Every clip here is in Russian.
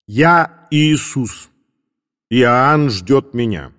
Я Иисус. Иоанн ждет меня.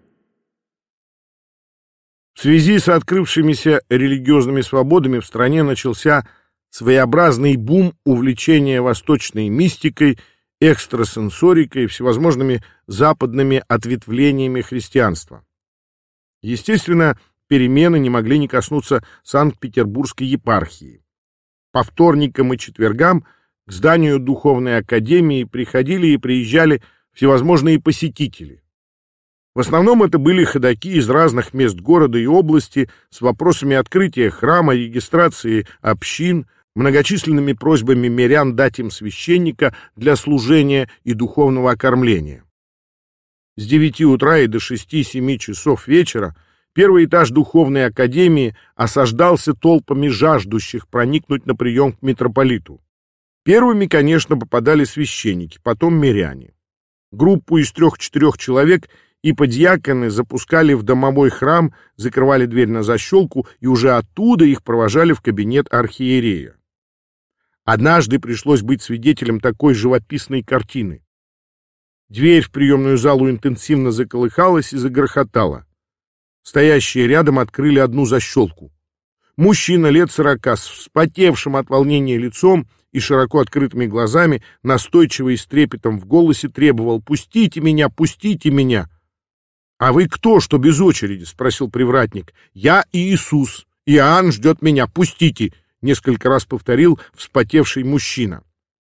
В связи с открывшимися религиозными свободами в стране начался своеобразный бум увлечения восточной мистикой, экстрасенсорикой и всевозможными западными ответвлениями христианства. Естественно, перемены не могли не коснуться Санкт-Петербургской епархии. По вторникам и четвергам к зданию Духовной Академии приходили и приезжали всевозможные посетители. В основном это были ходоки из разных мест города и области с вопросами открытия храма, регистрации общин, многочисленными просьбами мирян дать им священника для служения и духовного окормления. С 9 утра и до 6-7 часов вечера первый этаж Духовной Академии осаждался толпами жаждущих проникнуть на прием к митрополиту. Первыми, конечно, попадали священники, потом миряне. Группу из 3-4 человек и подьяконы запускали в домовой храм, закрывали дверь на защелку, и уже оттуда их провожали в кабинет архиерея. Однажды пришлось быть свидетелем такой живописной картины. Дверь в приемную залу интенсивно заколыхалась и загрохотала. Стоящие рядом открыли одну защелку. Мужчина лет 40 с вспотевшим от волнения лицом и широко открытыми глазами, настойчиво и с трепетом в голосе требовал: «Пустите меня, пустите меня!» «А вы кто, что без очереди?» — спросил привратник. «Я Иисус. Иоанн ждет меня. Пустите!» — несколько раз повторил вспотевший мужчина.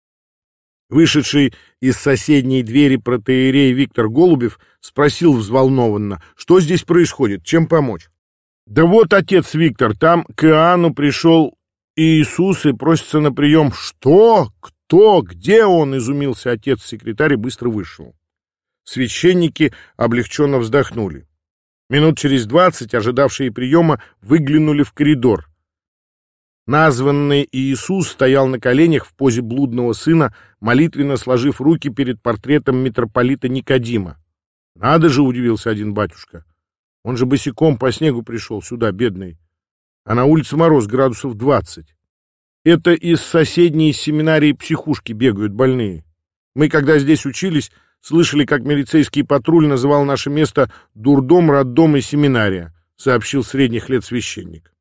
Вышедший из соседней двери протоиерей Виктор Голубев спросил взволнованно: «Что здесь происходит? Чем помочь?» «Да вот, отец Виктор, там к Иоанну пришел Иисус и просится на прием». «Что? Кто? Где он?» — изумился отец-секретарь и быстро вышел. Священники облегченно вздохнули. Минут через 20 ожидавшие приема выглянули в коридор. Названный Иисус стоял на коленях в позе блудного сына, молитвенно сложив руки перед портретом митрополита Никодима. «Надо же!» — удивился один батюшка. «Он же босиком по снегу пришел сюда, бедный. А на улице мороз градусов 20. Это из соседней семинарии психушки бегают больные. Мы, когда здесь учились, слышали, как милицейский патруль называл наше место дурдом, роддом и семинария», — сообщил средних лет священник.